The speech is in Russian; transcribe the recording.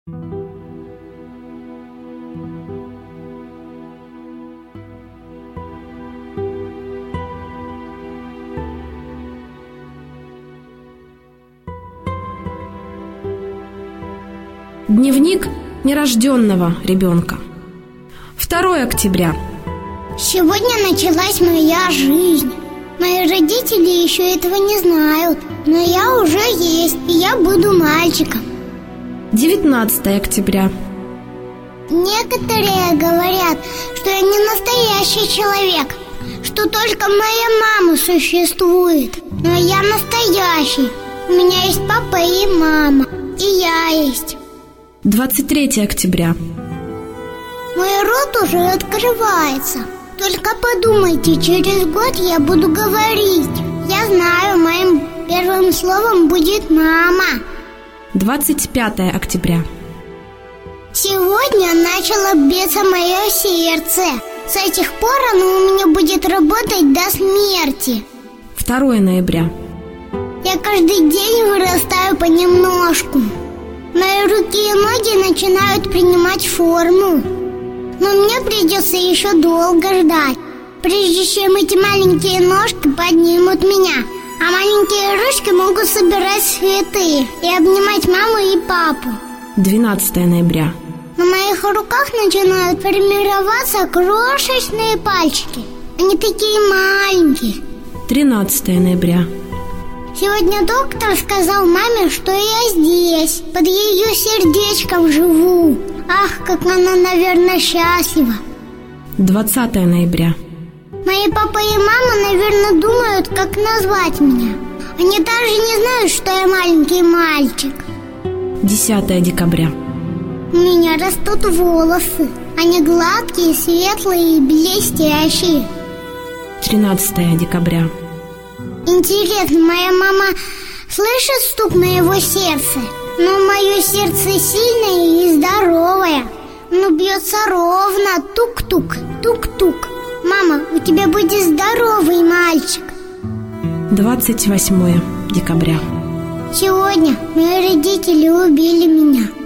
Дневник нерожденного ребенка. 2 октября. Сегодня началась моя жизнь. Мои родители еще этого не знают, но я уже есть, и я буду мальчиком. 19 октября. Некоторые говорят, что я не настоящий человек, что только моя мама существует. Но я настоящий. У меня есть папа и мама, и я есть. 23 октября. Мой рот уже открывается. Только подумайте, через год я буду говорить. Я знаю, моим первым словом будет мама. 25 октября. Сегодня начало биться мое сердце. С этих пор оно у меня будет работать до смерти. 2 ноября. Я каждый день вырастаю понемножку. Мои руки и ноги начинают принимать форму. Но мне придется еще долго ждать, прежде чем эти маленькие ножки поднимут меня. А маленькие ручки могут собирать цветы и обнимать маму и папу. 12 ноября. На моих руках начинают формироваться крошечные пальчики. Они такие маленькие. 13 ноября. Сегодня доктор сказал маме, что я здесь, под ее сердечком живу. Ах, как она, наверное, счастлива. 20 ноября. Мои папа и мама, наверное, думают, как назвать меня. Они даже не знают, что я маленький мальчик. 10 декабря. У меня растут волосы. Они гладкие, светлые и блестящие. 13 декабря. Интересно, моя мама слышит стук моего сердца? Но мое сердце сильное и здоровое. Оно бьется ровно, тук-тук, тук-тук. Мама, у тебя будет здоровый мальчик. 28 декабря. Сегодня мои родители убили меня.